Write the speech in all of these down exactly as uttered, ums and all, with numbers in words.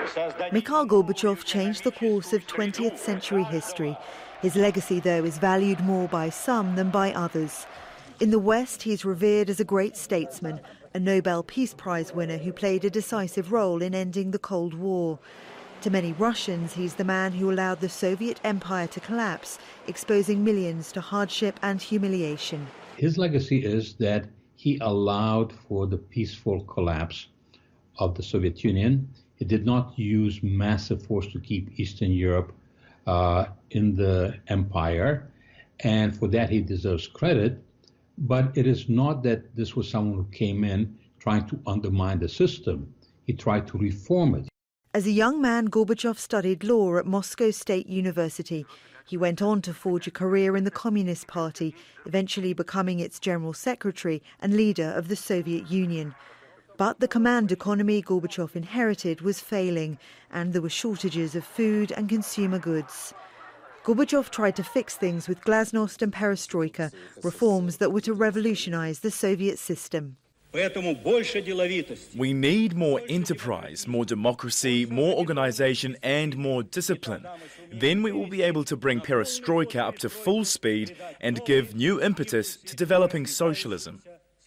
Mikhail Gorbachev changed the course of twentieth century history. His legacy, though, is valued more by some than by others. In the West, he's revered as a great statesman, a Nobel Peace Prize winner who played a decisive role in ending the Cold War. To many Russians, he's the man who allowed the Soviet empire to collapse, exposing millions to hardship and humiliation. His legacy is that he allowed for the peaceful collapse of the Soviet Union. He did not use massive force to keep Eastern Europe uh, in the empire, and for that he deserves credit. But it is not that this was someone who came in trying to undermine the system. He tried to reform it. As a young man, Gorbachev studied law at Moscow State University. He went on to forge a career in the Communist Party, eventually becoming its general secretary and leader of the Soviet Union. But the command economy Gorbachev inherited was failing, and there were shortages of food and consumer goods. Gorbachev tried to fix things with glasnost and perestroika, reforms that were to revolutionize the Soviet system. We need more enterprise, more democracy, more organization and more discipline. Then we will be able to bring perestroika up to full speed and give new impetus to developing socialism.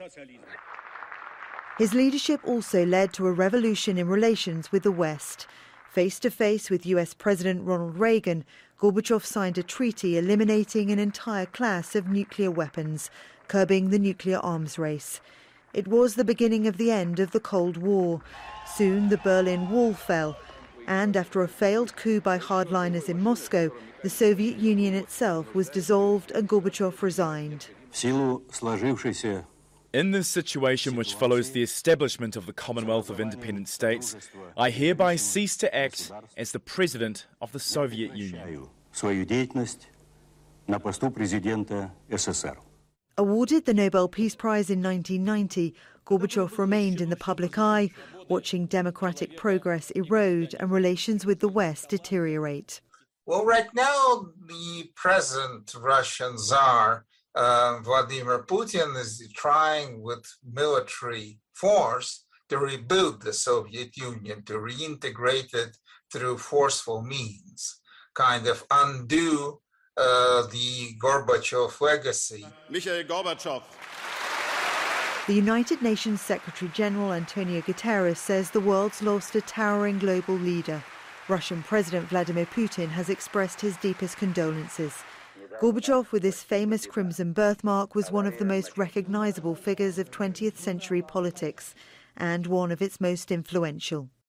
His leadership also led to a revolution in relations with the West. Face to face with U S President Ronald Reagan, Gorbachev signed a treaty eliminating an entire class of nuclear weapons, curbing the nuclear arms race. It was the beginning of the end of the Cold War. Soon the Berlin Wall fell, and after a failed coup by hardliners in Moscow, the Soviet Union itself was dissolved and Gorbachev resigned. In this situation which follows the establishment of the Commonwealth of Independent States, I hereby cease to act as the President of the Soviet Union. Awarded the Nobel Peace Prize in nineteen ninety, Gorbachev remained in the public eye, watching democratic progress erode and relations with the West deteriorate. Well, right now, the present Russian Tsar, uh, Vladimir Putin, is trying with military force to rebuild the Soviet Union, to reintegrate it through forceful means, kind of undo Uh, the Gorbachev legacy. Mikhail Gorbachev. The United Nations Secretary-General Antonio Guterres says the world's lost a towering global leader. Russian President Vladimir Putin has expressed his deepest condolences. Gorbachev, with his famous crimson birthmark, was one of the most recognizable figures of twentieth century politics and one of its most influential.